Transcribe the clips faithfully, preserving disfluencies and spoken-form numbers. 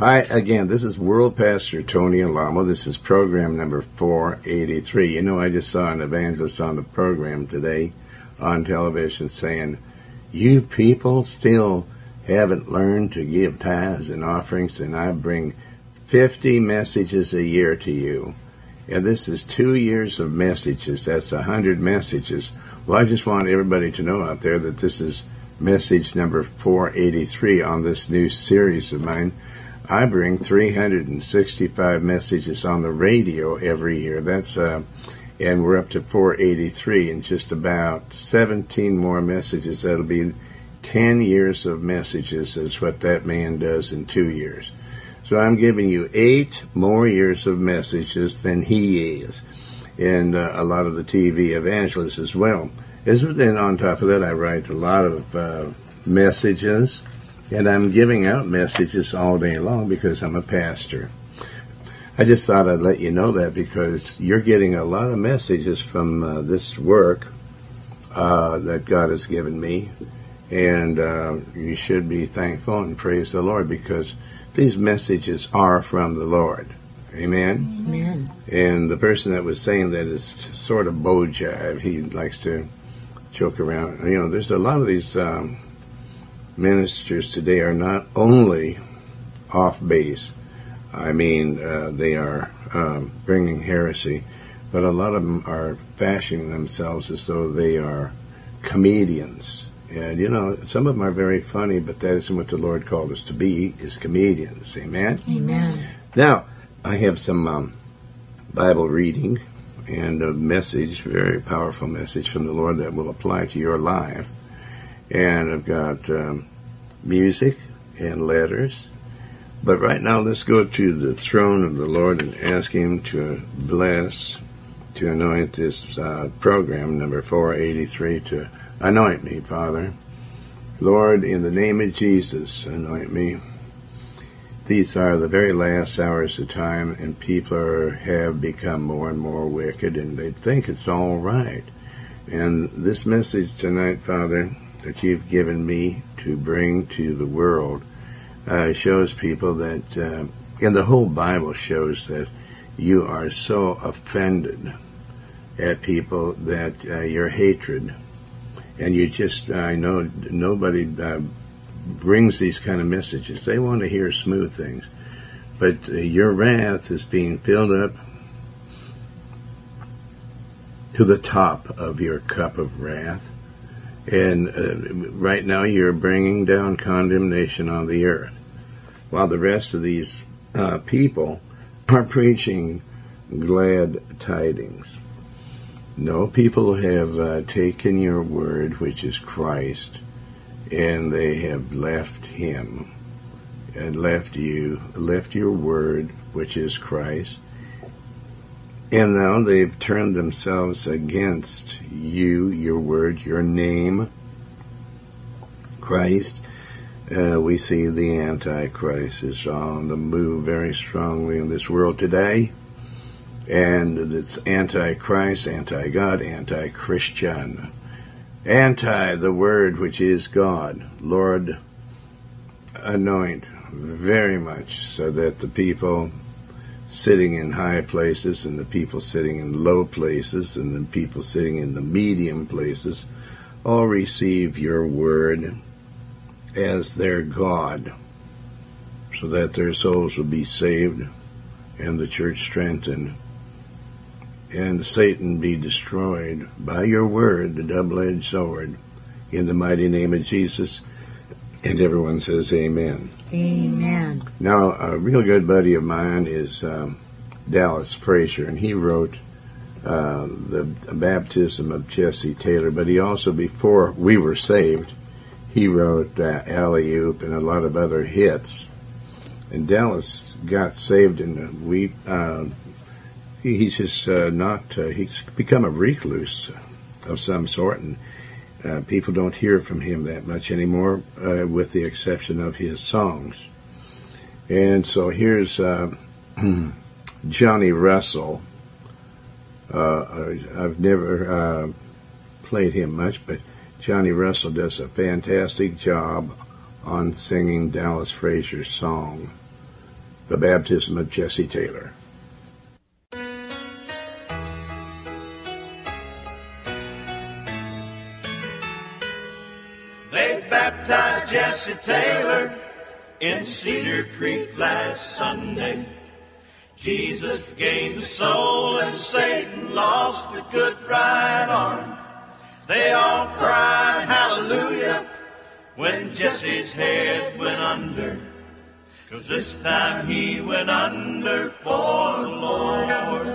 Hi, again, this is World Pastor Tony Alamo. This is program number four eighty-three. You know, I just saw an evangelist on the program today on television saying, you people still haven't learned to give tithes and offerings, and I bring fifty messages a year to you. And this is two years of messages. That's one hundred messages. Well, I just want everybody to know out there that this is message number four eighty-three on this new series of mine. I bring three hundred sixty-five messages on the radio every year. That's uh, and we're up to four eighty-three, and just about seventeen more messages. That'll be ten years of messages. Is what that man does in two years. So I'm giving you eight more years of messages than he is, and uh, a lot of the T V evangelists as well. And then on top of that, I write a lot of uh, messages. And I'm giving out messages all day long because I'm a pastor. I just thought I'd let you know that because you're getting a lot of messages from uh, this work uh, that God has given me. And uh, you should be thankful and praise the Lord because these messages are from the Lord. Amen? Amen. And the person that was saying that is sort of Bo Jive. He likes to joke around. You know, there's a lot of these... Um, ministers today are not only off base, I mean, uh, they are um, bringing heresy, but a lot of them are fashioning themselves as though they are comedians. And, you know, some of them are very funny, but that isn't what the Lord called us to be, is comedians. Amen? Amen. Now, I have some um, Bible reading and a message, very powerful message from the Lord that will apply to your life. And I've got um, music and letters. But right now, let's go to the throne of the Lord and ask Him to bless, to anoint this uh, program, number four eighty-three, to anoint me, Father. Lord, in the name of Jesus, anoint me. These are the very last hours of time, and people are, have become more and more wicked, and they think it's all right. And this message tonight, Father, that you've given me to bring to the world uh, shows people that, uh, and the whole Bible shows that you are so offended at people that uh, your hatred, and you just, I know nobody uh, brings these kind of messages. They want to hear smooth things. But uh, your wrath is being filled up to the top of your cup of wrath. And uh, right now you're bringing down condemnation on the earth, while the rest of these uh, people are preaching glad tidings. No, people have uh, taken your word, which is Christ, and they have left Him, and left you, left your word, which is Christ. And now they've turned themselves against you, your word, your name, Christ. Uh, we see the Antichrist is on the move very strongly in this world today. And it's Antichrist, anti-God, anti-Christian. Anti the word which is God. Lord, anoint very much so that the people sitting in high places and the people sitting in low places and the people sitting in the medium places all receive your word as their God, so that their souls will be saved and the church strengthened and Satan be destroyed by your word, the double-edged sword, in the mighty name of Jesus. And everyone says amen. Amen. Now, a real good buddy of mine is um, Dallas Frazier, and he wrote uh, the Baptism of Jesse Taylor, but he also, before we were saved, he wrote uh, Alley Oop and a lot of other hits. And Dallas got saved, and we uh, he, he's just uh, not, uh, he's become a recluse of some sort, and Uh, people don't hear from him that much anymore, uh, with the exception of his songs. And so here's uh, Johnny Russell. Uh, I've never uh, played him much, but Johnny Russell does a fantastic job on singing Dallas Frazier's song. The Baptism of Jesse Taylor. They baptized Jesse Taylor in Cedar Creek last Sunday. Jesus gained a soul and Satan lost a good right arm. They all cried hallelujah when Jesse's head went under, 'cause this time he went under for the Lord.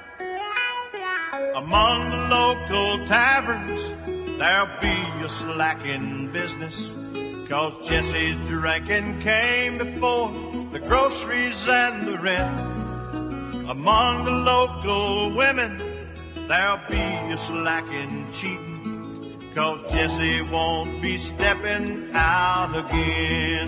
Among the local taverns there'll be a slacking business, 'cause Jesse's drinking came before the groceries and the rent. Among the local women there'll be a slacking cheating, 'cause Jesse won't be stepping out again.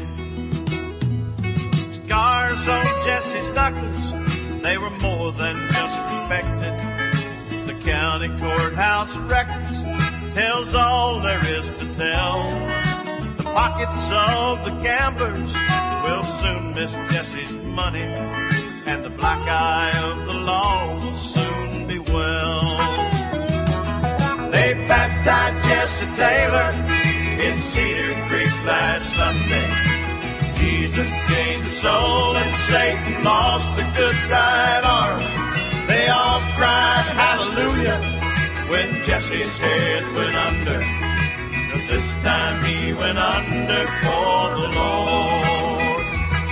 Scars on Jesse's knuckles, they were more than just respected. The county courthouse records tells all there is to tell. The pockets of the gamblers will soon miss Jesse's money, and the black eye of the law will soon be well. They baptized Jesse Taylor in Cedar Creek last Sunday. Jesus gained a soul and Satan lost a good right arm. They all cried hallelujah when Jesse's head went under, 'cause this time he went under for the Lord.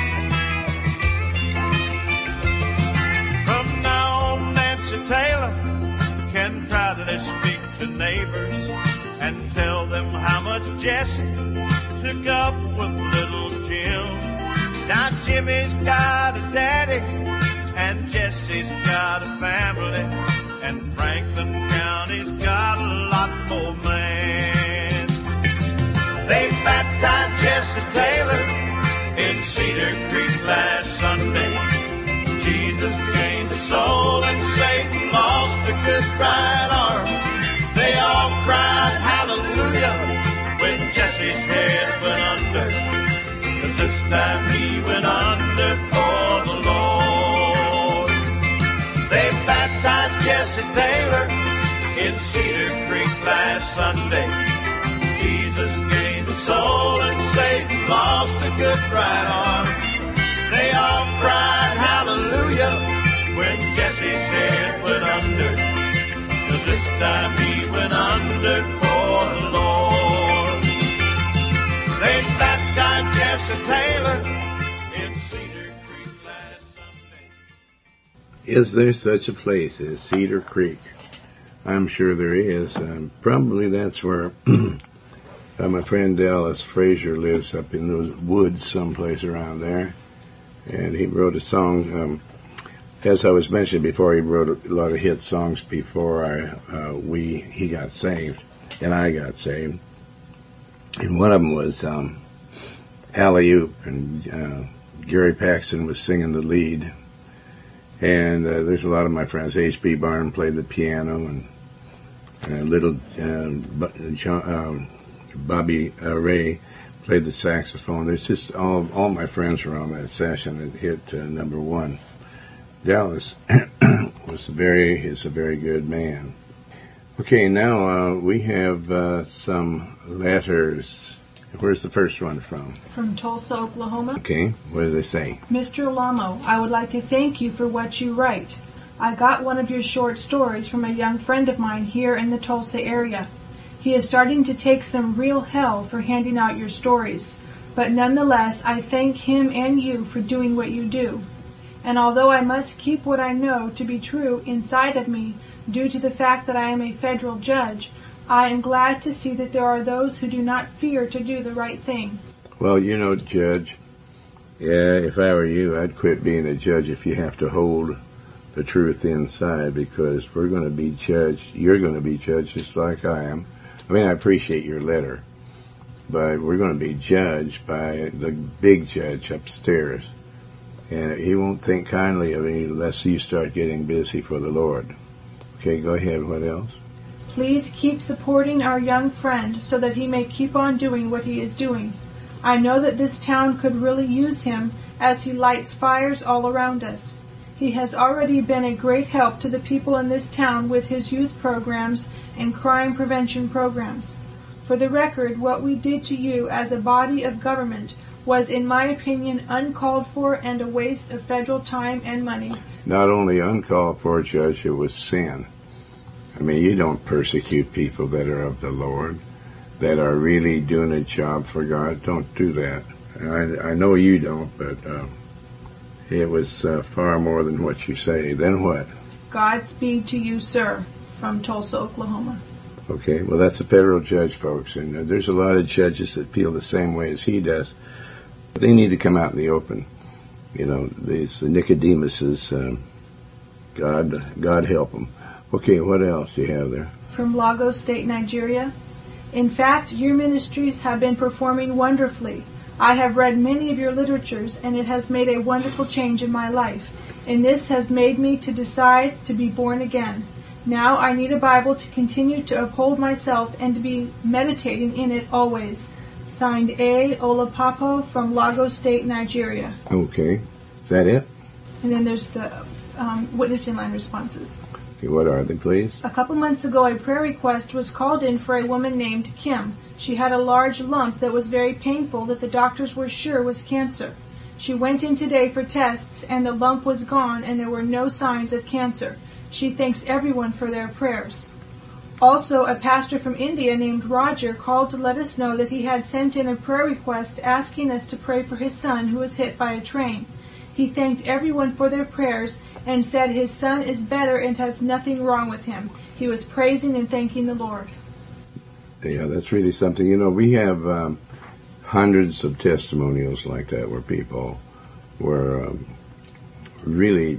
From now on, Nancy Taylor can proudly speak to neighbors and tell them how much Jesse took up with little Jim. Now Jimmy's got a daddy and Jesse's got a family, and Franklin County's got a lot more man. They baptized Jesse Taylor in Cedar Creek last Sunday. Jesus gained a soul and Satan lost a good right arm. They all cried hallelujah when Jesse's head went under, 'cause this time he went under for the Lord. They baptized Jesse Taylor in Cedar Creek last Sunday. Jesus gained a soul and Satan lost a good right arm. They all cried hallelujah when Jesse's head went under, 'cause this time he went under for the Lord. They baptized Jesse Taylor in Cedar Creek last Sunday. Is there such a place as Cedar Creek? I'm sure there is. Um, probably that's where uh, my friend Dallas Frazier lives, up in those woods someplace around there. And he wrote a song, um, as I was mentioning before, he wrote a lot of hit songs before I, uh, we he got saved, and I got saved. And one of them was um, Alley Oop, and uh, Gary Paxton was singing the lead. And uh, there's a lot of my friends. H B Barn played the piano, and uh, little uh, John, uh, Bobby uh, Ray played the saxophone. There's just all all my friends were on that session and hit uh, number one. Dallas was a very is a very good man. Okay, now uh, we have uh, some letters. Where's the first one from? From Tulsa, Oklahoma. Okay, what do they say? Mister Lamo, I would like to thank you for what you write. I got one of your short stories from a young friend of mine here in the Tulsa area. He is starting to take some real hell for handing out your stories, but nonetheless, I thank him and you for doing what you do. And although I must keep what I know to be true inside of me due to the fact that I am a federal judge, I am glad to see that there are those who do not fear to do the right thing. Well, you know, Judge, yeah, if I were you, I'd quit being a judge if you have to hold the truth inside, because we're going to be judged. You're going to be judged just like I am. I mean, I appreciate your letter, but we're going to be judged by the big judge upstairs. And he won't think kindly of you unless you start getting busy for the Lord. Okay, go ahead. What else? Please keep supporting our young friend so that he may keep on doing what he is doing. I know that this town could really use him as he lights fires all around us. He has already been a great help to the people in this town with his youth programs and crime prevention programs. For the record, what we did to you as a body of government was, in my opinion, uncalled for and a waste of federal time and money. Not only uncalled for, Judge, it was sin. I mean, you don't persecute people that are of the Lord, that are really doing a job for God. Don't do that. I, I know you don't, but uh, it was uh, far more than what you say. Then what? Godspeed to you, sir, from Tulsa, Oklahoma. Okay, well, that's a federal judge, folks, and uh, there's a lot of judges that feel the same way as he does. But they need to come out in the open. You know, these Nicodemuses, um, God, God help them. Okay, what else do you have there? From Lagos State, Nigeria. In fact, your ministries have been performing wonderfully. I have read many of your literatures, and it has made a wonderful change in my life. And this has made me to decide to be born again. Now I need a Bible to continue to uphold myself and to be meditating in it always. Signed, A. Olapapo from Lagos State, Nigeria. Okay. Is that it? And then there's the um, witnessing line responses. Okay, what are they, please? A couple months ago, a prayer request was called in for a woman named Kim. She had a large lump that was very painful that the doctors were sure was cancer. She went in today for tests, and the lump was gone, and there were no signs of cancer. She thanks everyone for their prayers. Also, a pastor from India named Roger called to let us know that he had sent in a prayer request asking us to pray for his son who was hit by a train. He thanked everyone for their prayers and said his son is better and has nothing wrong with him. He was praising and thanking the Lord. Yeah, that's really something. You know, we have um, hundreds of testimonials like that where people were um, really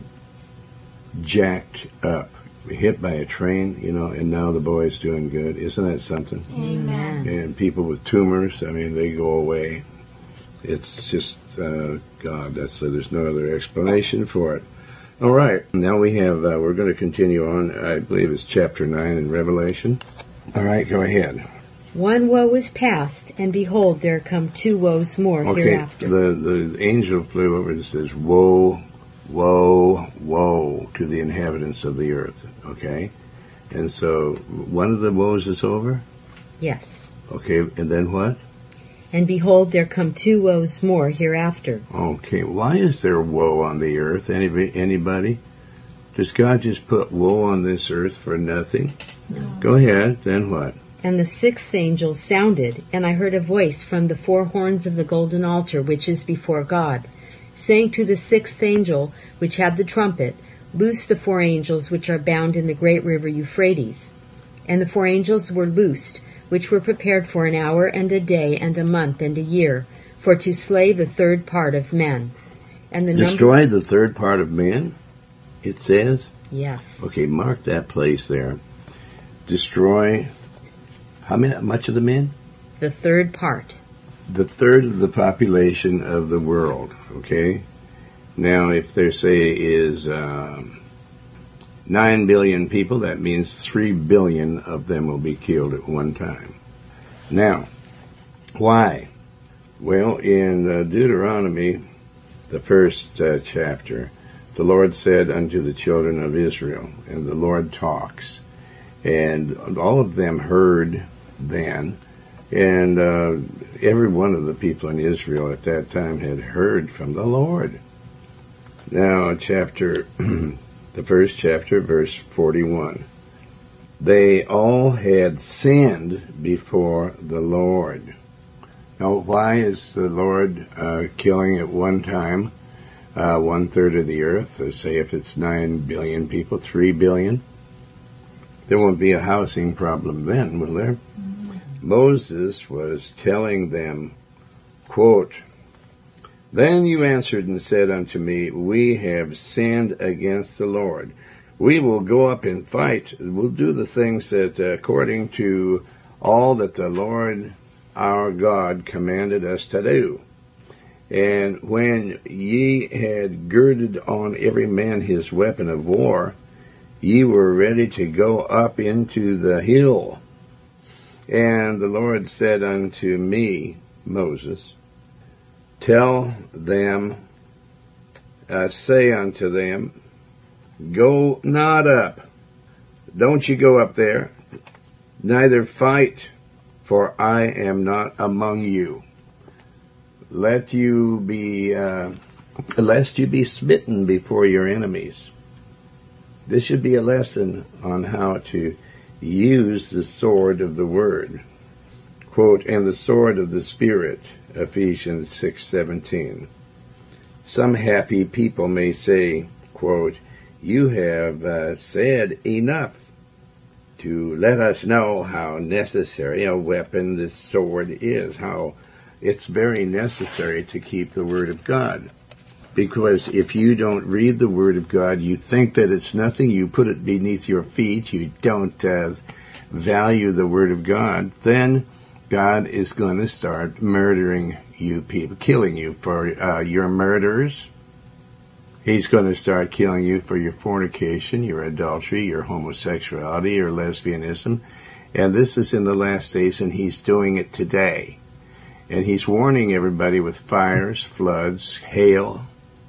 jacked up, hit by a train, you know, and now the boy's doing good. Isn't that something? Amen. And people with tumors, I mean, they go away. It's just, uh, God, that's uh, there's no other explanation for it. All right, now we have, uh, we're going to continue on, I believe it's chapter nine in Revelation. All right, go ahead. One woe is past, and behold, there come two woes more Okay, hereafter. the, the angel flew over and says, woe, woe, woe to the inhabitants of the earth, okay? And so one of the woes is over? Yes. Okay, and then what? And behold, there come two woes more hereafter. Okay, why is there woe on the earth? Any, anybody? Does God just put woe on this earth for nothing? No. Go ahead, then what? And the sixth angel sounded, and I heard a voice from the four horns of the golden altar which is before God, saying to the sixth angel, which had the trumpet, Loose the four angels which are bound in the great river Euphrates. And the four angels were loosed, which were prepared for an hour and a day and a month and a year, for to slay the third part of men. And the Destroy number... the third part of men, it says? Yes. Okay, mark that place there. Destroy how many, much of the men? The third part. The third of the population of the world, okay? Now, if there, say, is um, nine billion people, that means three billion of them will be killed at one time. Now, why? Well, in uh, Deuteronomy, the first uh, chapter, the Lord said unto the children of Israel, and the Lord talks, and all of them heard then, and uh, every one of the people in Israel at that time had heard from the Lord. Now, chapter, the first chapter, verse forty-one. They all had sinned before the Lord. Now, why is the Lord uh, killing at one time uh, one third of the earth? Uh, say if it's nine billion people, three billion. There won't be a housing problem then, will there? Mm-hmm. Moses was telling them, quote, Then you answered and said unto me, We have sinned against the Lord. We will go up and fight. We'll do the things that, uh, according to all that the Lord our God commanded us to do. And when ye had girded on every man his weapon of war, ye were ready to go up into the hill. And the Lord said unto me, Moses, Tell them uh, say unto them, Go not up. Don't you go up there, neither fight, for I am not among you. Let you be, uh, lest you be smitten before your enemies. This should be a lesson on how to use the sword of the word. Quote, and the sword of the Spirit, Ephesians six seventeen. Some happy people may say, quote, you have uh, said enough to let us know how necessary a weapon the sword is, how it's very necessary to keep the Word of God. Because if you don't read the Word of God, you think that it's nothing, you put it beneath your feet, you don't uh, value the Word of God, then God is going to start murdering you people, killing you for uh, your murders. He's going to start killing you for your fornication, your adultery, your homosexuality, your lesbianism. And this is in the last days, and he's doing it today. And he's warning everybody with fires, floods, hail,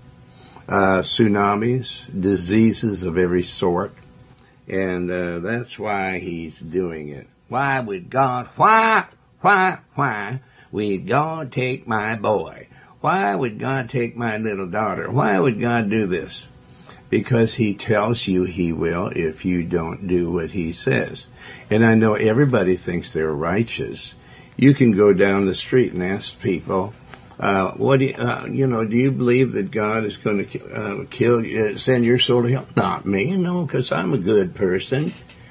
uh, tsunamis, diseases of every sort. And uh, that's why he's doing it. Why would God, why, why, why would God take my boy? Why would God take my little daughter? Why would God do this? Because he tells you he will if you don't do what he says. And I know everybody thinks they're righteous. You can go down the street and ask people, uh, what do you, uh, you know, do you believe that God is going to uh, kill you, send your soul to hell? Not me, no, because I'm a good person.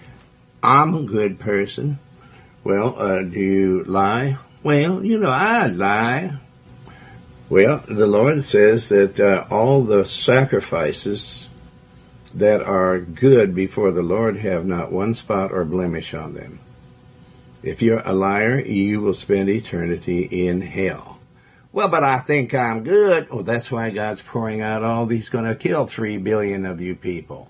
I'm a good person. Well, uh, do you lie? Well, you know, I lie. Well, the Lord says that uh, all the sacrifices that are good before the Lord have not one spot or blemish on them. If you're a liar, you will spend eternity in hell. Well, but I think I'm good. Well, that's why God's pouring out all these, going to kill three billion of you people.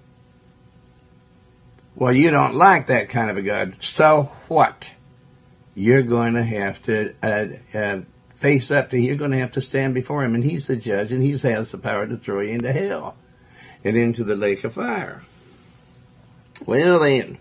Well, you don't like that kind of a God. So what? You're going to have to uh, uh, face up to, you're going to have to stand before him, and he's the judge, and he has the power to throw you into hell and into the lake of fire. Well then,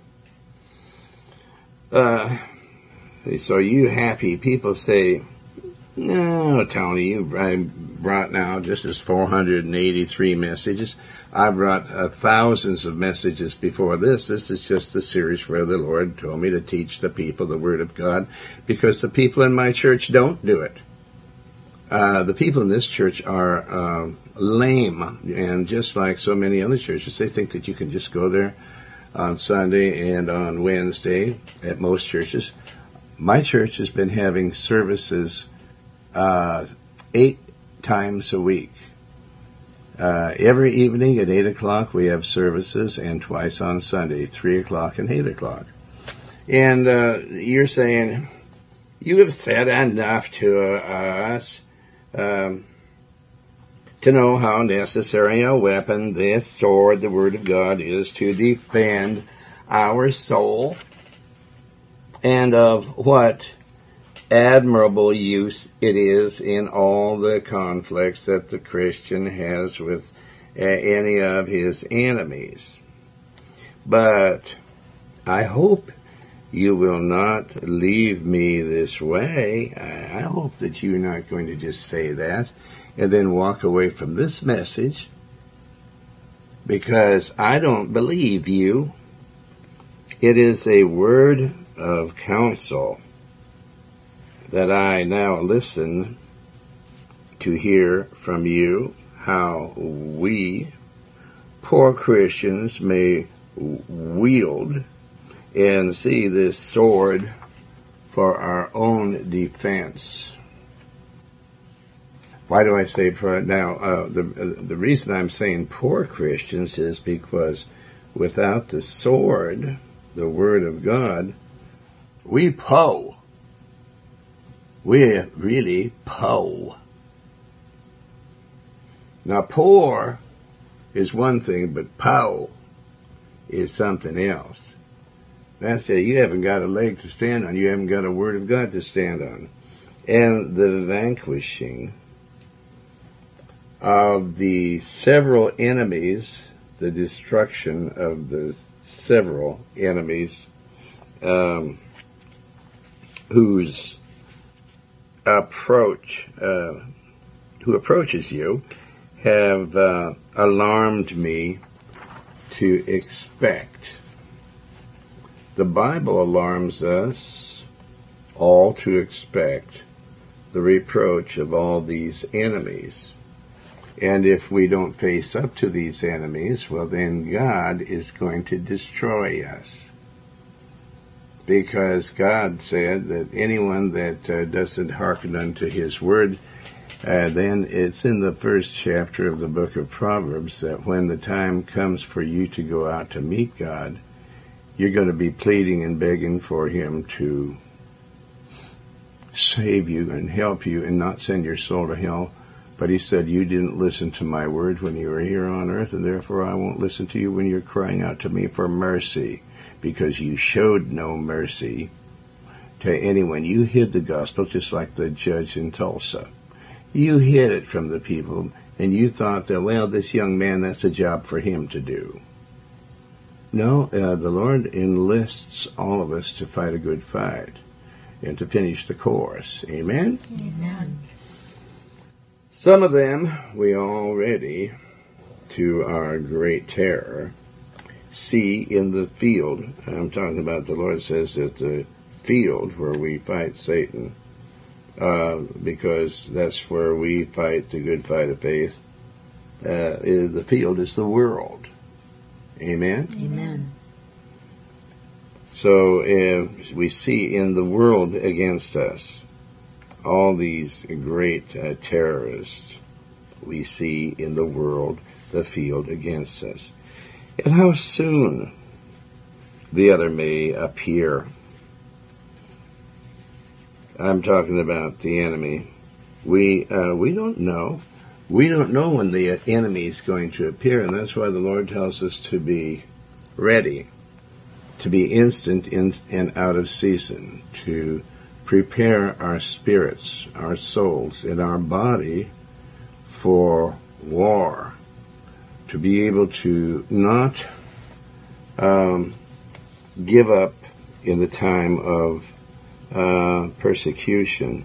uh, so you happy people say, no, Tony, you brought now just as four hundred eighty-three messages. I brought uh, thousands of messages before this. This is just the series where the Lord told me to teach the people the Word of God, because the people in my church don't do it. Uh, the people in this church are uh, lame, and just like so many other churches, they think that you can just go there on Sunday and on Wednesday at most churches. My church has been having services uh, eight times a week. Uh, every evening at eight o'clock we have services, and twice on Sunday, three o'clock and eight o'clock. And uh, you're saying, you have said enough to uh, us um, to know how necessary a weapon this sword, the Word of God, is to defend our soul, and of what admirable use it is in all the conflicts that the Christian has with uh, any of his enemies. But I hope you will not leave me this way. I hope that you're not going to just say that and then walk away from this message, because I don't believe you. It is a word of counsel that I now listen to hear from you, how we, poor Christians, may wield and see this sword for our own defense. Why do I say poor? Now, uh, the, the reason I'm saying poor Christians is because without the sword, the Word of God, we po. We're really po. Now, poor is one thing, but po is something else. That's it. You haven't got a leg to stand on. You haven't got a Word of God to stand on. And the vanquishing of the several enemies, the destruction of the several enemies um, whose approach, uh, who approaches you, have uh, alarmed me to expect. The Bible alarms us all to expect the reproach of all these enemies. And if we don't face up to these enemies, well, then God is going to destroy us. Because God said that anyone that uh, doesn't hearken unto his word, uh, then it's in the first chapter of the book of Proverbs that when the time comes for you to go out to meet God, you're going to be pleading and begging for him to save you and help you and not send your soul to hell. But he said, you didn't listen to my words when you were here on earth, and therefore I won't listen to you when you're crying out to me for mercy, because you showed no mercy to anyone. You hid the gospel just like the judge in Tulsa. You hid it from the people, and you thought that, well, this young man, that's a job for him to do. No, uh, the Lord enlists all of us to fight a good fight and to finish the course. Amen? Amen. Some of them we already, to our great terror, see in the field. I'm talking about, the Lord says that the field where we fight Satan, uh, because that's where we fight the good fight of faith, uh, is, the field is the world. Amen? Amen. So uh, we see in the world against us all these great uh, terrorists. We see in the world the field against us. And how soon the other may appear. I'm talking about the enemy. We uh, we don't know. We don't know when the enemy is going to appear, and that's why the Lord tells us to be ready, to be instant in and out of season, to prepare our spirits, our souls, and our body for war, to be able to not um, give up in the time of uh, persecution.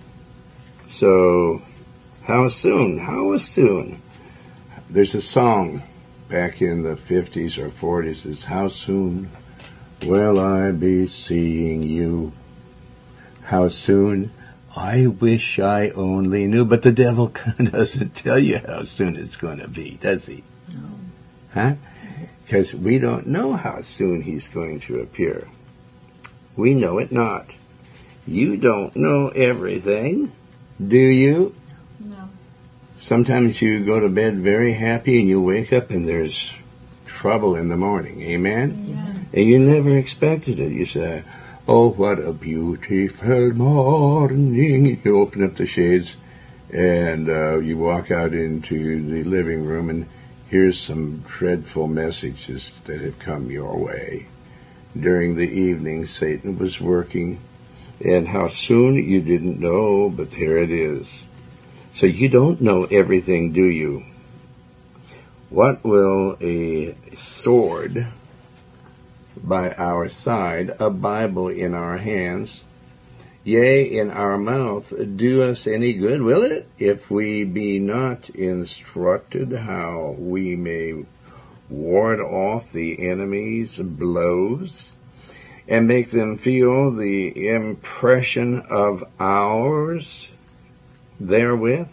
So, how soon? How soon? There's a song back in the fifties or forties, it's how soon will I be seeing you? How soon? I wish I only knew. But the devil doesn't tell you how soon it's going to be, does he? No. Huh? Because we don't know how soon he's going to appear. We know it not. You don't know everything, do you? No. Sometimes you go to bed very happy and you wake up and there's trouble in the morning. Amen? Yeah. And you never expected it. You say, oh, what a beautiful morning. You open up the shades and uh, you walk out into the living room and here's some dreadful messages that have come your way. During the evening, Satan was working, and how soon you didn't know, but there it is. So you don't know everything, do you? What will a sword by our side, a Bible in our hands, yea, in our mouth, do us any good, will it? If we be not instructed how we may ward off the enemy's blows and make them feel the impression of ours therewith.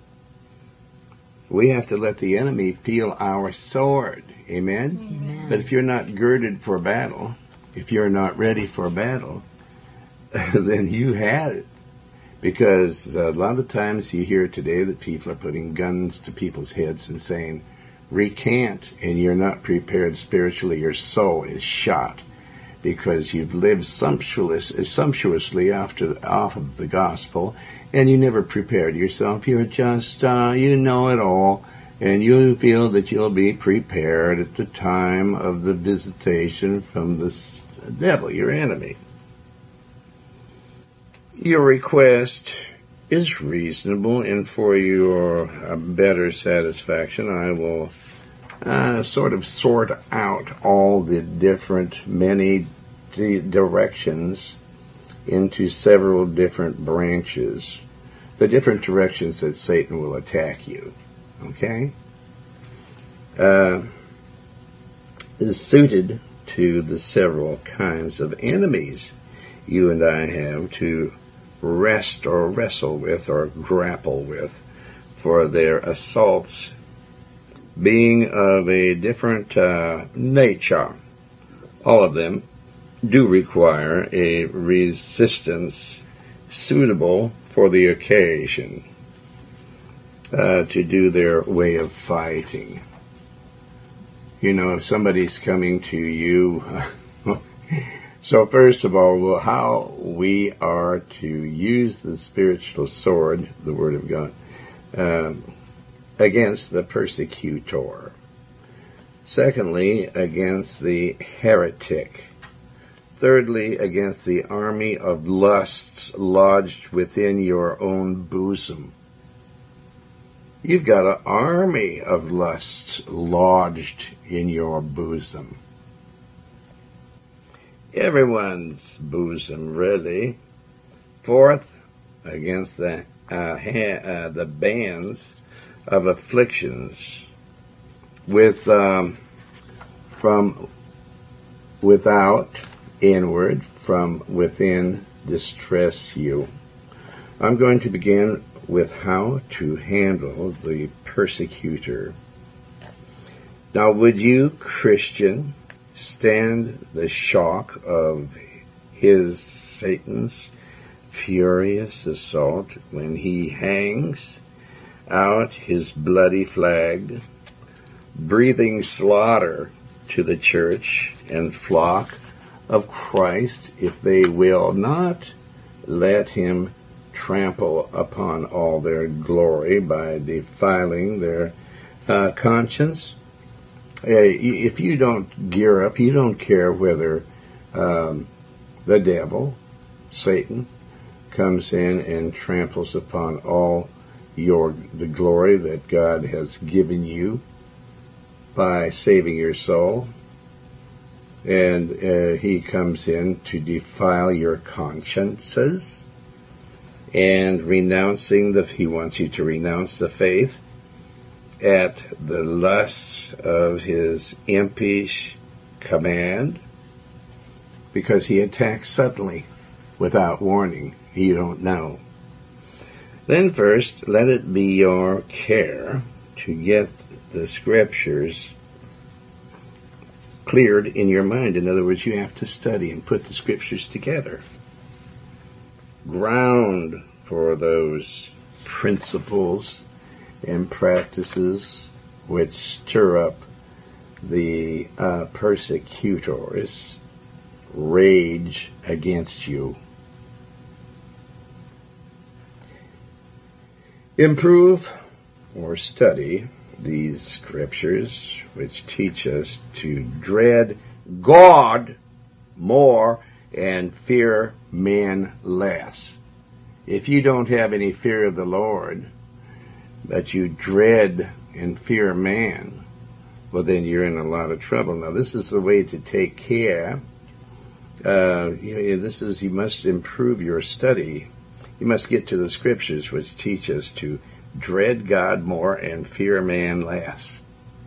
We have to let the enemy feel our sword. Amen? Amen. But if you're not girded for battle, if you're not ready for battle, then you had it. Because a lot of times you hear today that people are putting guns to people's heads and saying, recant, and you're not prepared spiritually. Your soul is shot because you've lived sumptuous, sumptuously after, off of the gospel, and you never prepared yourself. You're just, uh, you know it all. And you feel that you'll be prepared at the time of the visitation from the devil, your enemy. Your request is reasonable, and for your uh, better satisfaction, I will uh, sort of sort out all the different, many di- directions into several different branches, the different directions that Satan will attack you. Okay? Uh, is suited to the several kinds of enemies you and I have to rest or wrestle with or grapple with, for their assaults being of a different uh, nature. All of them do require a resistance suitable for the occasion uh, to do their way of fighting. You know, if somebody's coming to you, so first of all, well, how we are to use the spiritual sword, the Word of God, uh, against the persecutor. Secondly, against the heretic. Thirdly, against the army of lusts lodged within your own bosom. You've got an army of lusts lodged in your bosom. Everyone's bosom, really. Fourth, against the uh, ha- uh, the bands of afflictions with um, from without, inward, from within, distress you. I'm going to begin with how to handle the persecutor. Now, would you, Christian, stand the shock of his, Satan's, furious assault when he hangs out his bloody flag, breathing slaughter to the church and flock of Christ, if they will not let him trample upon all their glory by defiling their uh, conscience? If you don't gear up, you don't care whether um, the devil, Satan, comes in and tramples upon all your the glory that God has given you by saving your soul, and uh, he comes in to defile your consciences and renouncing the he wants you to renounce the faith at the lusts of his impish command, because he attacks suddenly without warning. You don't know. Then first, let it be your care to get the scriptures cleared in your mind. In other words, you have to study and put the scriptures together. Ground for those principles and practices which stir up the uh, persecutors' rage against you. Improve or study these scriptures which teach us to dread God more and fear men less. If you don't have any fear of the Lord, but you dread and fear man, well, then you're in a lot of trouble. Now, this is the way to take care. Uh, you know, this is, you must improve your study. You must get to the scriptures which teach us to dread God more and fear man less.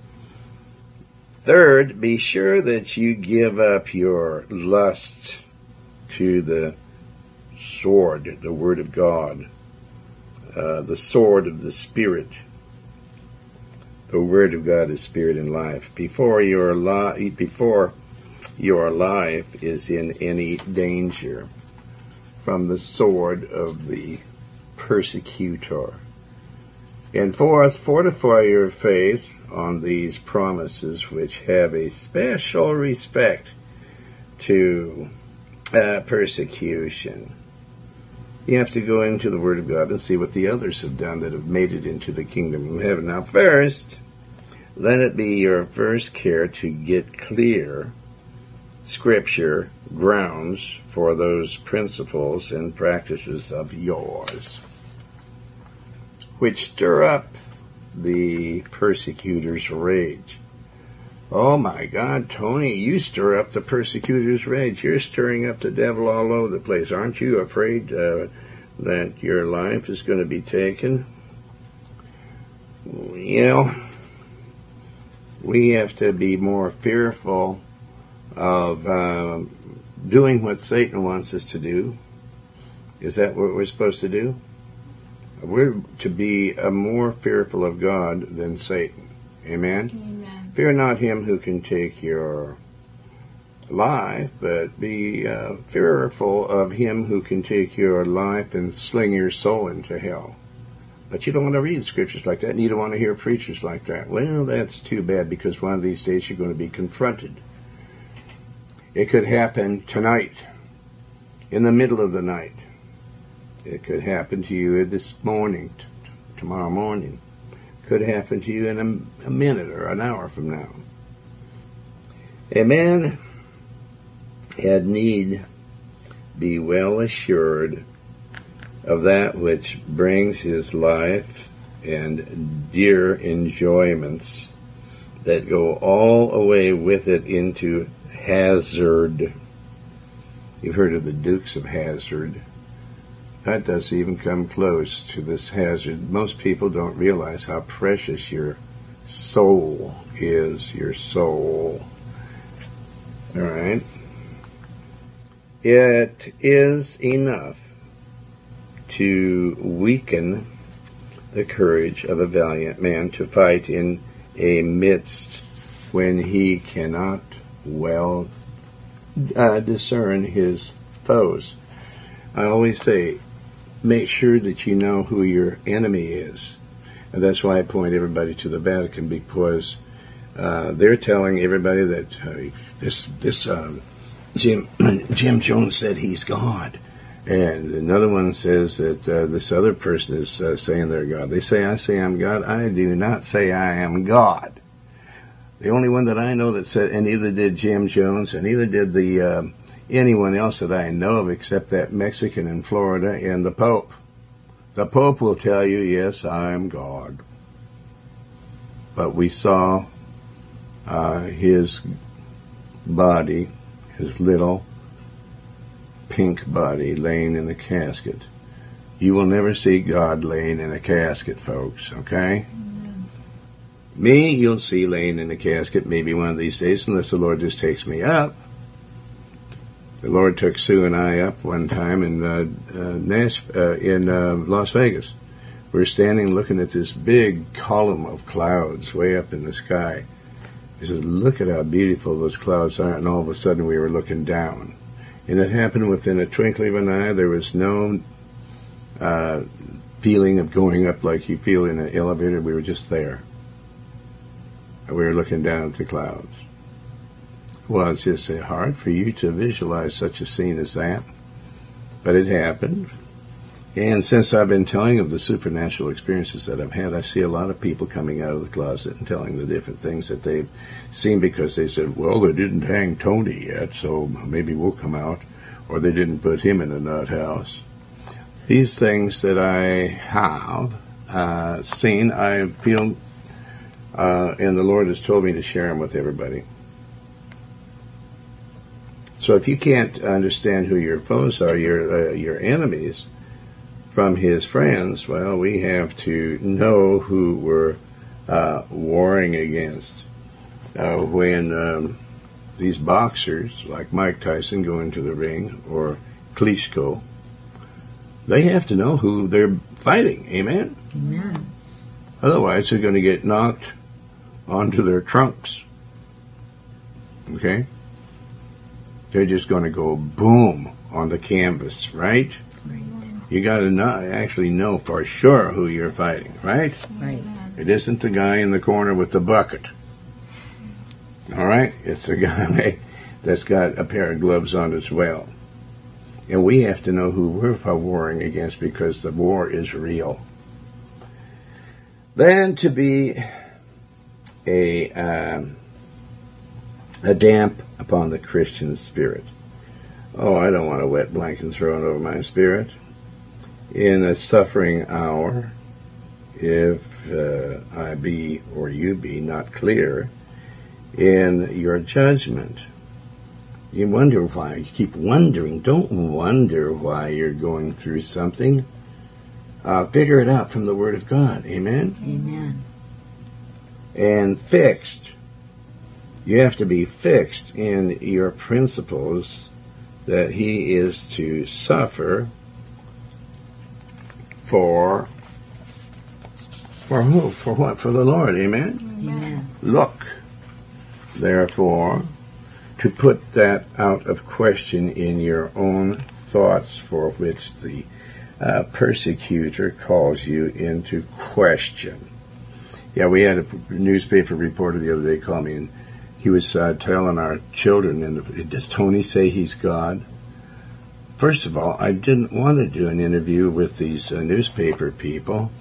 Third, be sure that you give up your lusts to the sword, the Word of God, uh, the sword of the Spirit. The Word of God is Spirit and life. Before your li- before your life is in any danger from the sword of the persecutor. And fourth, fortify your faith on these promises which have a special respect to uh, persecution. You have to go into the Word of God and see what the others have done that have made it into the kingdom of heaven. Now first, let it be your first care to get clear scripture grounds for those principles and practices of yours. which stir up the persecutor's rage. Oh my God, Tony, you stir up the persecutor's rage. You're stirring up the devil all over the place. Aren't you afraid uh, that your life is going to be taken? You know, we have to be more fearful of uh, doing what Satan wants us to do. Is that what we're supposed to do? We're to be uh, more fearful of God than Satan. Amen? Amen. Fear not him who can take your life, but be uh, fearful of him who can take your life and sling your soul into hell. But you don't want to read scriptures like that, and you don't want to hear preachers like that. Well, that's too bad, because one of these days you're going to be confronted. It could happen tonight, in the middle of the night. It could happen to you this morning, t- tomorrow morning. It could happen to you in a, a minute or an hour from now. A man had need be well assured of that which brings his life and dear enjoyments that go all away with it into hazard. You've heard of the Dukes of Hazzard. That doesn't even come close to this hazard. Most people don't realize how precious your soul is, your soul. All right? It is enough to weaken the courage of a valiant man to fight in a midst when he cannot well uh, discern his foes. I always say, make sure that you know who your enemy is. And that's why I point everybody to the Vatican, because uh, they're telling everybody that uh, this this um, Jim Jim Jones said he's God. And another one says that uh, this other person is uh, saying they're God. They say, I say I'm God. I do not say I am God. The only one that I know that said, and neither did Jim Jones, and neither did the uh, anyone else that I know of except that Mexican in Florida and the Pope. The Pope will tell you, yes, I am God. But we saw uh, his body, his little pink body laying in a casket. You will never see God laying in a casket, folks, okay? Mm-hmm. Me, you'll see laying in a casket maybe one of these days, unless the Lord just takes me up. The Lord took Sue and I up one time in uh, uh, Nash, uh, in uh, Las Vegas. We were standing looking at this big column of clouds way up in the sky. He said, look at how beautiful those clouds are, and all of a sudden we were looking down. And it happened within a twinkling of an eye. There was no uh, feeling of going up like you feel in an elevator. We were just there. And we were looking down at the clouds. Well, it's just hard for you to visualize such a scene as that. But it happened. And since I've been telling of the supernatural experiences that I've had, I see a lot of people coming out of the closet and telling the different things that they've seen, because they said, well, they didn't hang Tony yet, so maybe we'll come out. Or they didn't put him in a nut house. These things that I have uh, seen, I feel, uh, and the Lord has told me to share them with everybody. So if you can't understand who your foes are, your uh, your enemies, from his friends, well, we have to know who we're uh, warring against. Uh, when um, these boxers, like Mike Tyson, go into the ring, or Klitschko, they have to know who they're fighting. Amen? Amen. Otherwise, they're going to get knocked onto their trunks. Okay? They're just going to go boom on the canvas, right? Right. You got to know, actually know for sure who you're fighting, right? Right. It isn't the guy in the corner with the bucket. All right? It's the guy that's got a pair of gloves on as well. And we have to know who we're warring against, because the war is real. Then to be a um, a damp upon the Christian spirit. Oh, I don't want a wet blanket thrown over my spirit. In a suffering hour, if uh, I be, or you be, not clear in your judgment. You wonder why. You keep wondering. Don't wonder why you're going through something. Uh, figure it out from the Word of God. Amen? Amen. And fixed. You have to be fixed in your principles that He is to suffer for, for who? For what? For the Lord. Amen? Amen. Look, therefore, to put that out of question in your own thoughts, for which the uh, persecutor calls you into question. Yeah, we had a newspaper reporter the other day call me, and he was uh, telling our children, and does Tony say he's God? First of all, I didn't want to do an interview with these uh, newspaper people.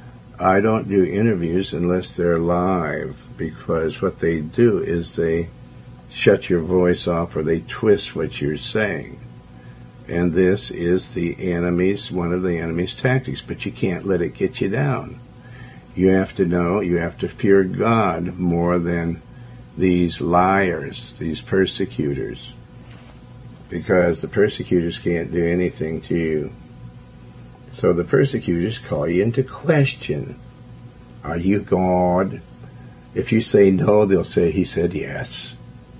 I don't do interviews unless they're live, because what they do is they shut your voice off, or they twist what you're saying. And this is the enemy's, one of the enemy's tactics, but you can't let it get you down. You have to know, you have to fear God more than these liars, these persecutors, because the persecutors can't do anything to you. So the persecutors call you into question. Are you God? If you say no, they'll say, He said yes.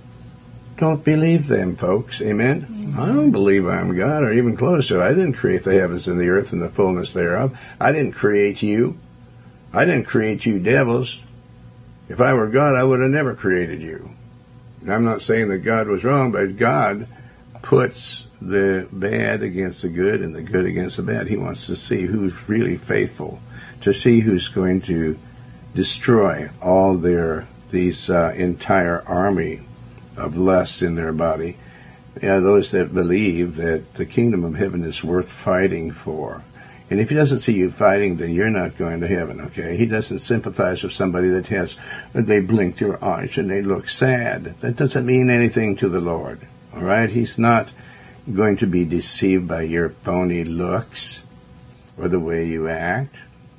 Don't believe them, folks. Amen? Mm-hmm. I don't believe I'm God, or even close to it. I didn't create the heavens and the earth and the fullness thereof. I didn't create you. I didn't create you devils. If I were God, I would have never created you. And I'm not saying that God was wrong, but God puts the bad against the good and the good against the bad. He wants to see who's really faithful, to see who's going to destroy all their these uh, entire army of lusts in their body. Yeah, those that believe that the kingdom of heaven is worth fighting for. And if He doesn't see you fighting, then you're not going to heaven, okay? He doesn't sympathize with somebody that has, they blink their eyes and they look sad. That doesn't mean anything to the Lord, all right? He's not going to be deceived by your phony looks or the way you act.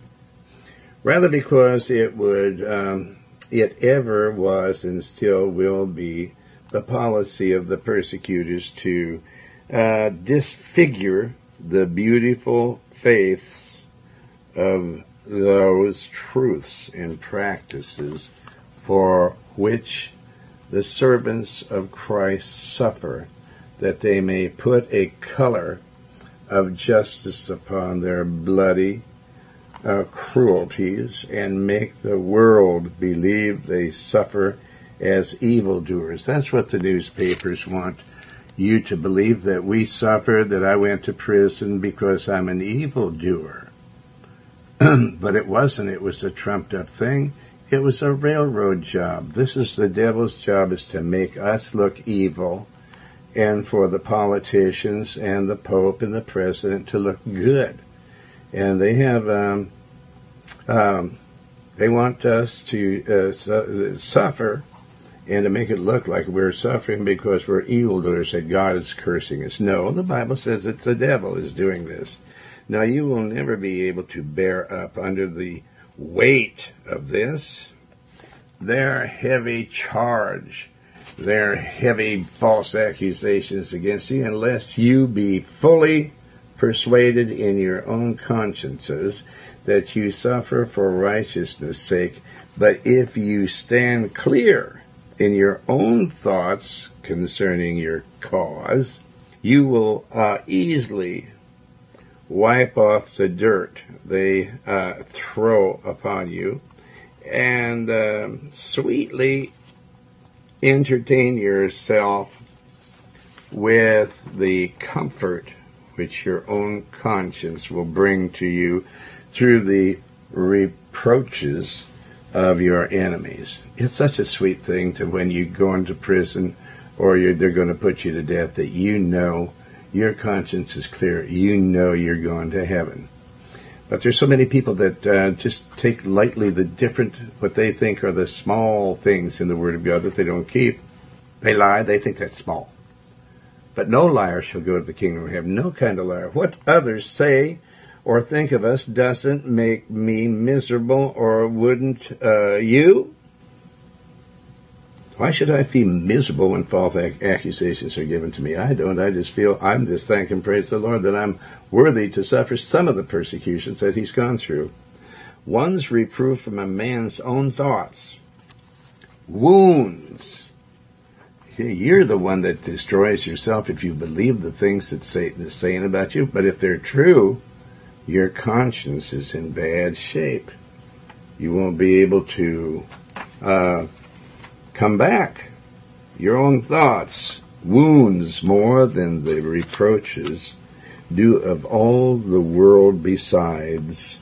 Rather, because it would, um, it ever was and still will be the policy of the persecutors to uh, disfigure the beautiful faiths of those truths and practices for which the servants of Christ suffer, that they may put a color of justice upon their bloody uh, cruelties and make the world believe they suffer as evildoers. That's what the newspapers want you to believe, that we suffered, that I went to prison because I'm an evildoer. But it wasn't. It was a trumped up thing. It was a railroad job. This is the devil's job, is to make us look evil, and for the politicians and the Pope and the President to look good. And they have, um, um, they want us to uh, su- suffer, and to make it look like we're suffering because we're evildoers, that God is cursing us. No, the Bible says that the devil is doing this. Now, you will never be able to bear up under the weight of this. Their heavy charge, their heavy false accusations against you, unless you be fully persuaded in your own consciences that you suffer for righteousness' sake. But if you stand clear in your own thoughts concerning your cause, you will uh, easily wipe off the dirt they uh, throw upon you, and uh, sweetly entertain yourself with the comfort which your own conscience will bring to you through the reproaches of your enemies. It's such a sweet thing to, when you go into prison or you're, they're going to put you to death, that you know your conscience is clear. You know you're going to heaven. But there's so many people that uh, just take lightly the different, what they think are the small things in the Word of God that they don't keep. They lie. They think that's small. But no liar shall go to the kingdom of heaven. No kind of liar. What others say or think of us doesn't make me miserable, or wouldn't uh, you? Why should I feel miserable when false accusations are given to me? I don't. I just feel, I'm just thanking, praise the Lord, that I'm worthy to suffer some of the persecutions that he's gone through. One's reproof from a man's own thoughts. Wounds. You're the one that destroys yourself if you believe the things that Satan is saying about you. But if they're true, your conscience is in bad shape. You won't be able to uh, come back. Your own thoughts. Wounds more than the reproaches do of all the world besides.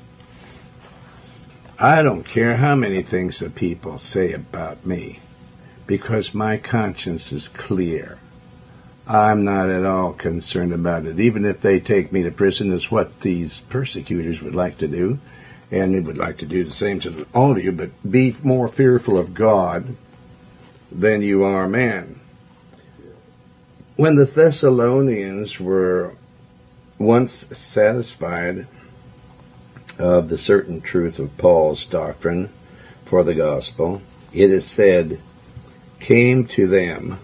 I don't care how many things the people say about me, because my conscience is clear. I'm not at all concerned about it. Even if they take me to prison, is what these persecutors would like to do, and they would like to do the same to all of you, but be more fearful of God than you are man. When the Thessalonians were once satisfied of the certain truth of Paul's doctrine for the gospel, it is said, came to them,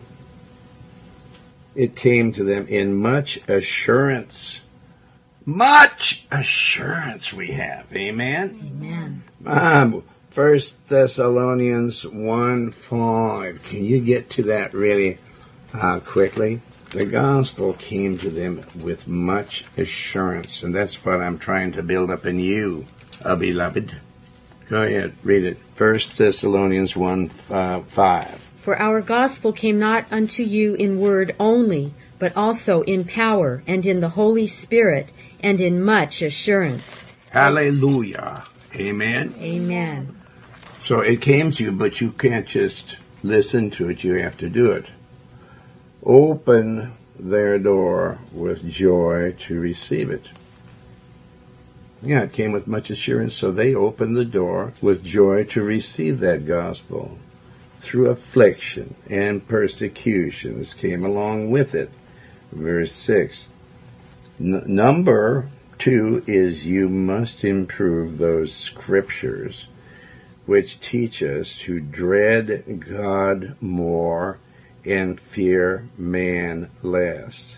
it came to them in much assurance. Much assurance we have. Amen? Amen. Um, First Thessalonians one five. Can you get to that really uh, quickly? The gospel came to them with much assurance, and that's what I'm trying to build up in you, uh, beloved. Go ahead, read it. First Thessalonians one five. For our gospel came not unto you in word only, but also in power, and in the Holy Spirit, and in much assurance. Hallelujah. Amen. Amen. So it came to you, but you can't just listen to it. You have to do it. Open their door with joy to receive it. Yeah, it came with much assurance, so they opened the door with joy to receive that gospel. Through affliction and persecutions came along with it. Verse six. N- number two is you must improve those scriptures which teach us to dread God more and fear man less.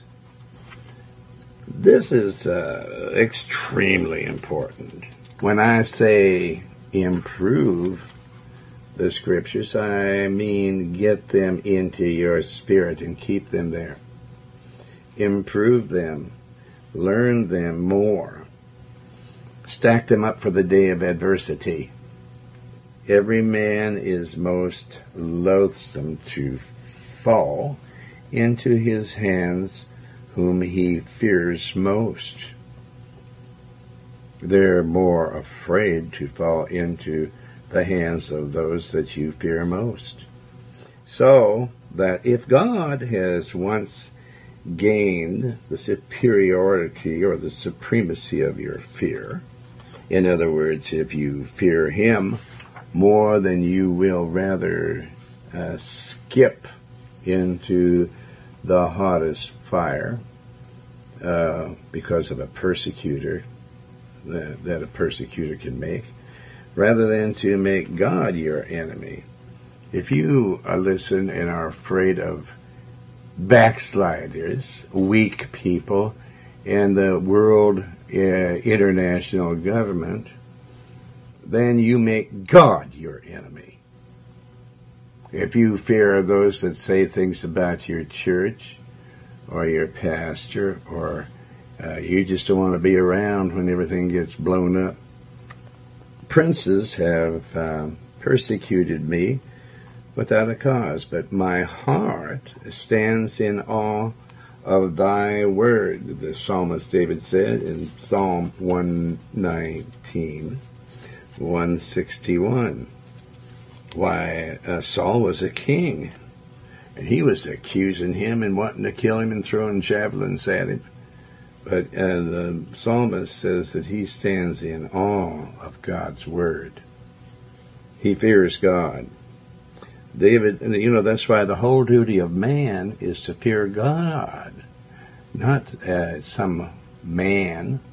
This is uh, extremely important. When I say improve the scriptures, I mean get them into your spirit and keep them there. Improve them. Learn them more. Stack them up for the day of adversity. Every man is most loathsome to fall into his hands whom he fears most. They're more afraid to fall into the hands of those that you fear most. So that if God has once gained the superiority or the supremacy of your fear, in other words, if you fear him more than you will rather uh, skip into the hottest fire uh, because of a persecutor that, that a persecutor can make, rather than to make God your enemy. If you uh, listen and are afraid of backsliders, weak people, and the world uh, international government, then you make God your enemy. If you fear those that say things about your church or your pastor, or uh, you just don't want to be around when everything gets blown up. Princes have uh, persecuted me without a cause, but my heart stands in awe of thy word, the psalmist David said in Psalm one nineteen, one sixty-one. Why, uh, Saul was a king, and he was accusing him and wanting to kill him and throwing javelins at him. But uh, the psalmist says that he stands in awe of God's word. He fears God. David, you know, that's why the whole duty of man is to fear God, not uh, some man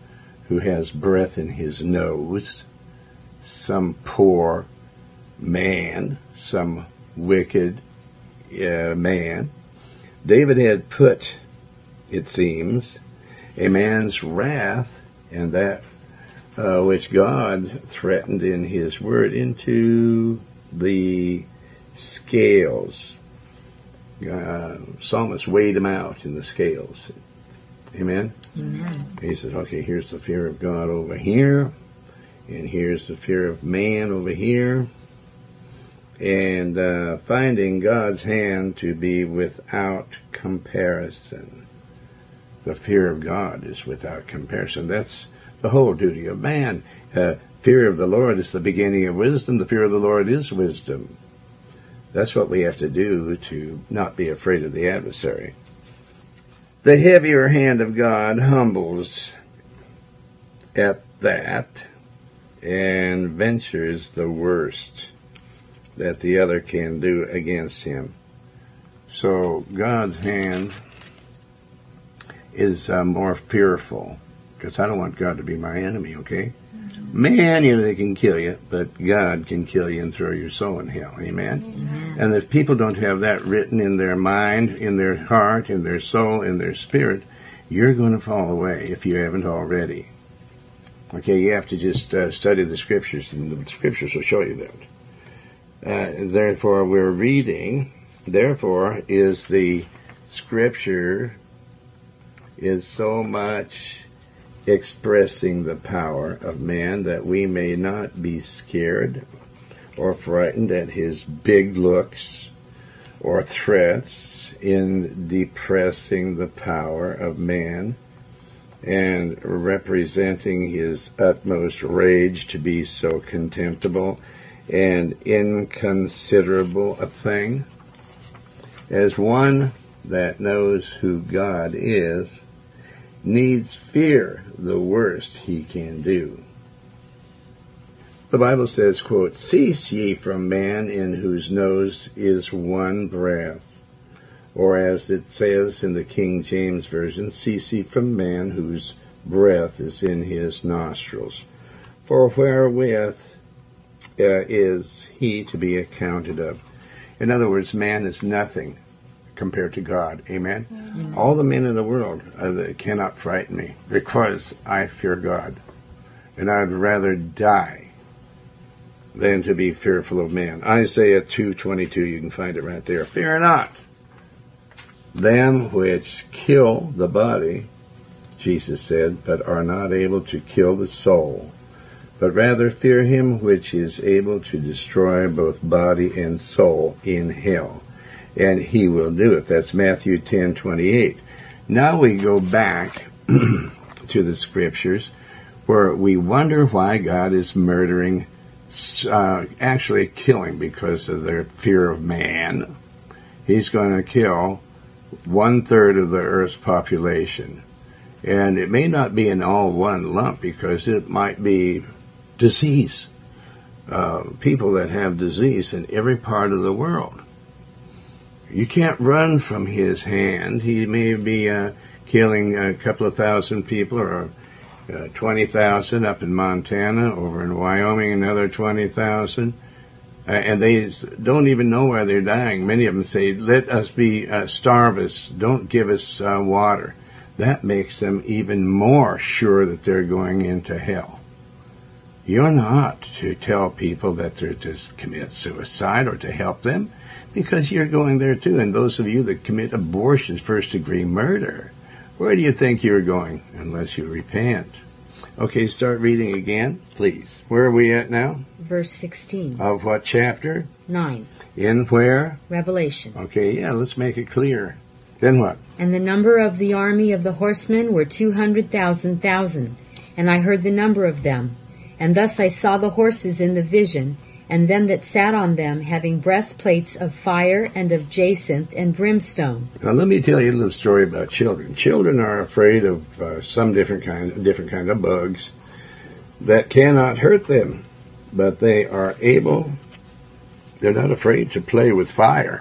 who has breath in his nose, some poor man, some wicked uh, man. David had put, it seems, a man's wrath and that uh, which God threatened in his word into the scales. Uh, Psalmist weighed him out in the scales. Amen? Amen. He says, okay, here's the fear of God over here, and here's the fear of man over here. And uh, finding God's hand to be without comparison. The fear of God is without comparison. That's the whole duty of man. Uh, fear of the Lord is the beginning of wisdom. The fear of the Lord is wisdom. That's what we have to do to not be afraid of the adversary. The heavier hand of God humbles at that and ventures the worst that the other can do against him. So God's hand is uh, more fearful, because I don't want God to be my enemy, okay? Mm-hmm. Man, you know, they can kill you, but God can kill you and throw your soul in hell, amen? Mm-hmm. And if people don't have that written in their mind, in their heart, in their soul, in their spirit, you're going to fall away if you haven't already. Okay, you have to just uh, study the scriptures, and the scriptures will show you that. Uh, therefore, we're reading, therefore, is the scripture is so much expressing the power of man that we may not be scared or frightened at his big looks or threats in depressing the power of man and representing his utmost rage to be so contemptible and inconsiderable a thing. As one that knows who God is needs fear the worst he can do. The Bible says, quote, "Cease ye from man in whose nose is one breath." Or as it says in the King James Version, "Cease ye from man whose breath is in his nostrils. For wherewith uh, is he to be accounted of?" In other words, man is nothing compared to God. Amen? Mm-hmm. All the men in the world uh, they cannot frighten me because I fear God. And I'd rather die than to be fearful of man. Isaiah two twenty-two, you can find it right there. "Fear not them which kill the body," Jesus said, "but are not able to kill the soul. But rather fear him which is able to destroy both body and soul in hell. And he will do it." That's Matthew ten twenty-eight. Now we go back to the scriptures where we wonder why God is murdering, uh, actually killing because of their fear of man. He's going to kill one-third of the earth's population. And it may not be in all one lump because it might be disease. Uh, people that have disease in every part of the world. You can't run from his hand. He may be uh, killing a couple of thousand people, or uh, twenty thousand up in Montana, over in Wyoming another twenty thousand. Uh, and they don't even know why they're dying. Many of them say, "Let us be, uh, starve us, don't give us uh, water." That makes them even more sure that they're going into hell. You're not to tell people that they're to commit suicide or to help them, because you're going there too. And those of you that commit abortions, first-degree murder, where do you think you're going unless you repent? Okay, start reading again, please. Where are we at now? Verse sixteen. Of what chapter? nine. In where? Revelation. Okay, yeah, let's make it clear. Then what? "And the number of the army of the horsemen were two hundred thousand thousand, and I heard the number of them. And thus I saw the horses in the vision, and them that sat on them, having breastplates of fire and of jacinth and brimstone." Now let me tell you a little story about children. Children are afraid of uh, some different kind, different kind of bugs that cannot hurt them, but they are able. They're not afraid to play with fire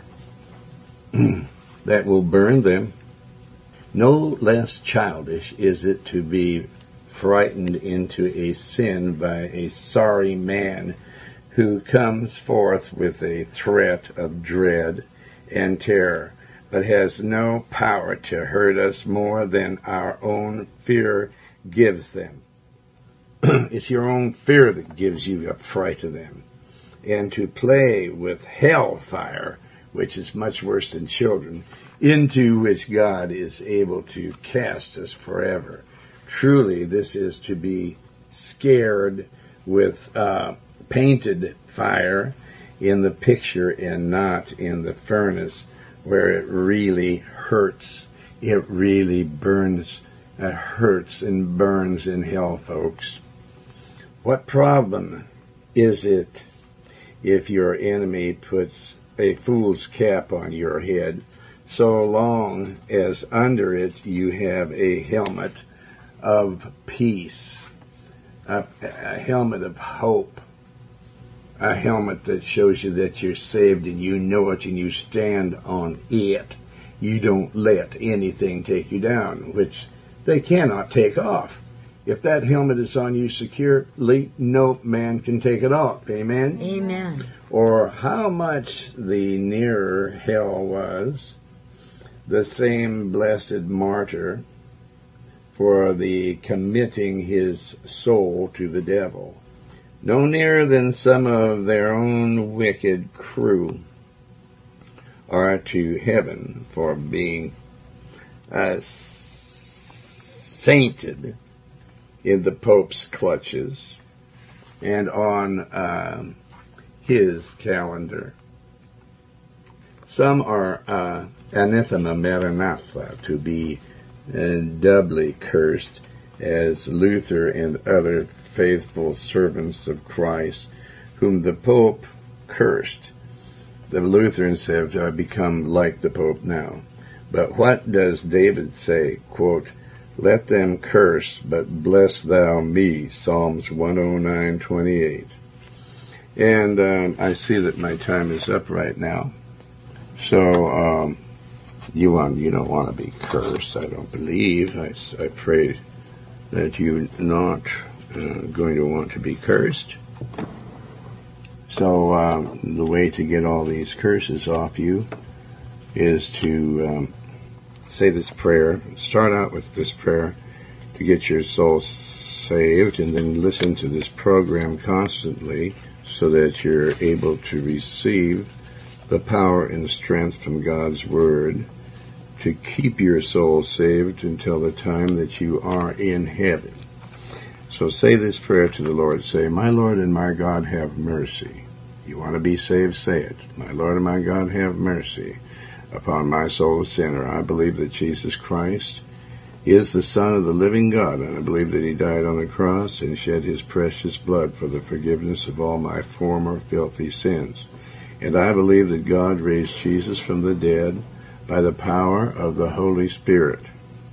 that will burn them. No less childish is it to be frightened into a sin by a sorry man who comes forth with a threat of dread and terror, but has no power to hurt us more than our own fear gives them. It's your own fear that gives you a fright of them. And to play with hellfire, which is much worse than children, into which God is able to cast us forever. Truly, this is to be scared with uh, painted fire in the picture and not in the furnace, where it really hurts. It really burns, uh, hurts and burns in hell, folks. What problem is it if your enemy puts a fool's cap on your head, so long as under it you have a helmet of peace, a, a helmet of hope, a helmet that shows you that you're saved and you know it and you stand on it. You don't let anything take you down, which they cannot take off. If that helmet is on you securely, no man can take it off. Amen? Amen. Or how much the nearer hell was, the same blessed martyr for the committing his soul to the devil. No nearer than some of their own wicked crew are to heaven for being uh, sainted in the Pope's clutches and on uh, his calendar. Some are uh, anathema maranatha, to be uh, doubly cursed, as Luther and other faithful servants of Christ, whom the Pope cursed. The Lutherans have uh, become like the Pope now. But what does David say? Quote, "Let them curse, but bless thou me," Psalms one oh nine twenty-eight. And um, I see that my time is up right now. So um, you want you don't want to be cursed, I don't believe. I, I pray that you're not uh, going to want to be cursed. So um, the way to get all these curses off you is to um, say this prayer. Start out with this prayer to get your soul saved, and then listen to this program constantly so that you're able to receive the power and strength from God's Word to keep your soul saved until the time that you are in heaven. So say this prayer to the Lord. Say, "My Lord and my God, have mercy." You want to be saved? Say it. "My Lord and my God, have mercy upon my soul a sinner. I believe that Jesus Christ is the Son of the living God, and I believe that he died on the cross and shed his precious blood for the forgiveness of all my former filthy sins. And I believe that God raised Jesus from the dead by the power of the Holy Spirit.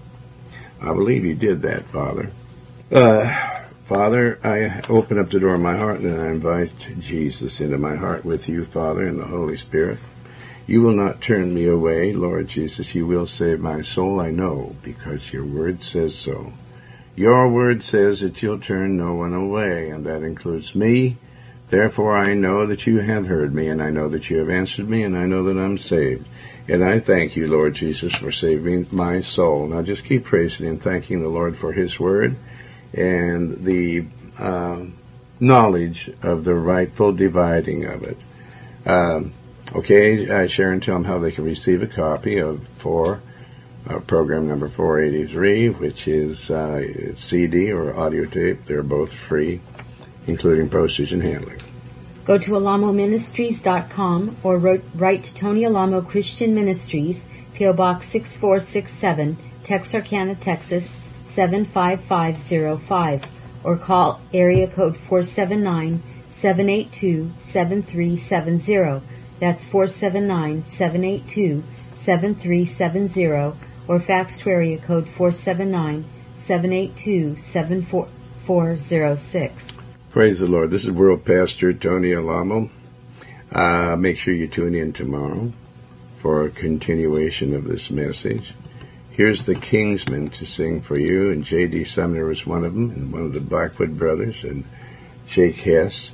I believe he did that, Father. Uh, Father, I open up the door of my heart and I invite Jesus into my heart with you, Father, and the Holy Spirit. You will not turn me away, Lord Jesus. You will save my soul, I know, because your word says so. Your word says that you'll turn no one away, and that includes me. Therefore, I know that you have heard me, and I know that you have answered me, and I know that I'm saved. And I thank you, Lord Jesus, for saving my soul. Now just keep praising and thanking the Lord for his word and the uh, knowledge of the rightful dividing of it. Um, okay, uh, Sharon, tell them how they can receive a copy of for uh, program number four eighty-three, which is uh, C D or audio tape. They're both free, including postage and handling. Go to alamo ministries dot com or wrote, write to Tony Alamo Christian Ministries, P O Box six four six seven, Texarkana, Texas seven five five zero five, or call area code four seven nine, seven eight two, seven three seven zero. That's four seven nine, seven eight two, seven three seven zero, or fax to area code four seven nine, seven eight two, seven four four zero six. Praise the Lord. This is World Pastor Tony Alamo. Uh, make sure you tune in tomorrow for a continuation of this message. Here's the Kingsmen to sing for you, and J D. Sumner was one of them, and one of the Blackwood brothers, and Jake Hess,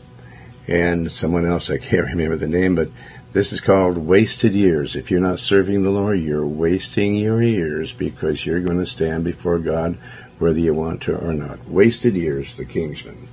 and someone else, I can't remember the name, but this is called Wasted Years. If you're not serving the Lord, you're wasting your years, because you're going to stand before God whether you want to or not. Wasted Years, the Kingsmen.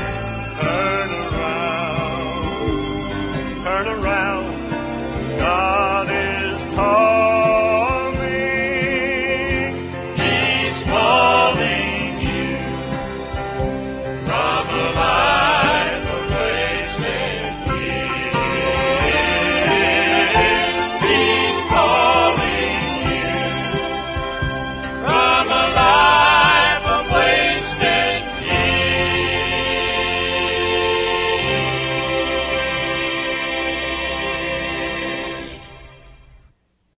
Turn around, God.